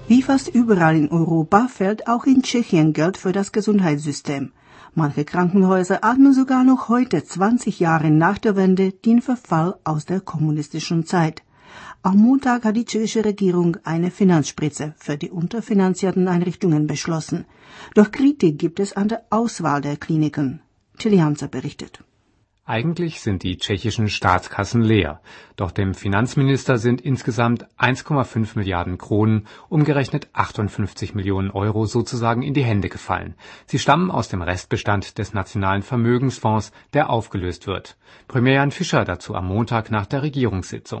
Wie fast überall in Europa fehlt auch in Tschechien Geld für das Gesundheitssystem. Manche Krankenhäuser atmen sogar noch heute, 20 Jahre nach der Wende, den Verfall aus der kommunistischen Zeit. Am Montag hat die tschechische Regierung eine Finanzspritze für die unterfinanzierten Einrichtungen beschlossen. Doch Kritik gibt es an der Auswahl der Kliniken. Tilly Hanser berichtet. Eigentlich sind die tschechischen Staatskassen leer. Doch dem Finanzminister sind insgesamt 1,5 Milliarden Kronen, umgerechnet 58 Millionen Euro, sozusagen in die Hände gefallen. Sie stammen aus dem Restbestand des Nationalen Vermögensfonds, der aufgelöst wird. Premier Jan Fischer dazu am Montag nach der Regierungssitzung.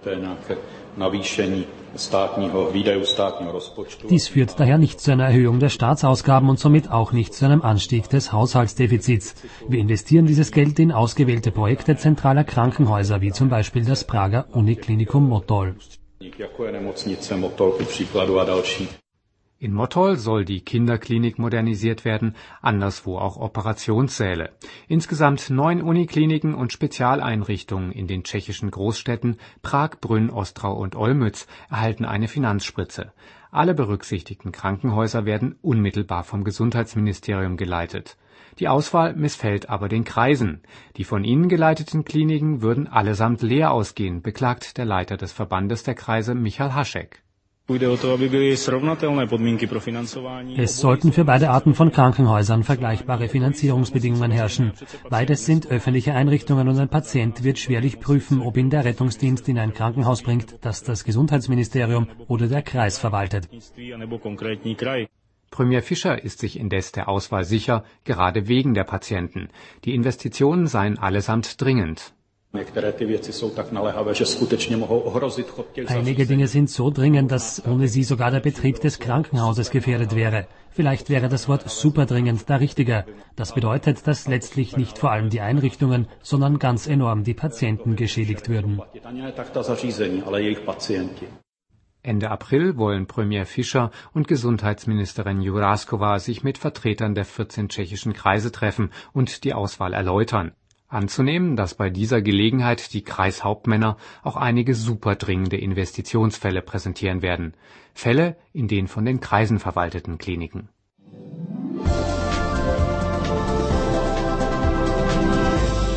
Dies führt daher nicht zu einer Erhöhung der Staatsausgaben und somit auch nicht zu einem Anstieg des Haushaltsdefizits. Wir investieren dieses Geld in ausgewählte Projekte zentraler Krankenhäuser, wie zum Beispiel das Prager Uniklinikum Motol. In Motol soll die Kinderklinik modernisiert werden, anderswo auch Operationssäle. Insgesamt 9 Unikliniken und Spezialeinrichtungen in den tschechischen Großstädten Prag, Brünn, Ostrau und Olmütz erhalten eine Finanzspritze. Alle berücksichtigten Krankenhäuser werden unmittelbar vom Gesundheitsministerium geleitet. Die Auswahl missfällt aber den Kreisen. Die von ihnen geleiteten Kliniken würden allesamt leer ausgehen, beklagt der Leiter des Verbandes der Kreise Michal Hašek. Es sollten für beide Arten von Krankenhäusern vergleichbare Finanzierungsbedingungen herrschen. Beides sind öffentliche Einrichtungen und ein Patient wird schwerlich prüfen, ob ihn der Rettungsdienst in ein Krankenhaus bringt, das das Gesundheitsministerium oder der Kreis verwaltet. Premier Fischer ist sich indes der Auswahl sicher, gerade wegen der Patienten. Die Investitionen seien allesamt dringend. Einige Dinge sind so dringend, dass ohne sie sogar der Betrieb des Krankenhauses gefährdet wäre. Vielleicht wäre das Wort superdringend da richtiger. Das bedeutet, dass letztlich nicht vor allem die Einrichtungen, sondern ganz enorm die Patienten geschädigt würden. Ende April wollen Premier Fischer und Gesundheitsministerin Juraskova sich mit Vertretern der 14 tschechischen Kreise treffen und die Auswahl erläutern. Anzunehmen, dass bei dieser Gelegenheit die Kreishauptmänner auch einige superdringende Investitionsfälle präsentieren werden. Fälle in den von den Kreisen verwalteten Kliniken.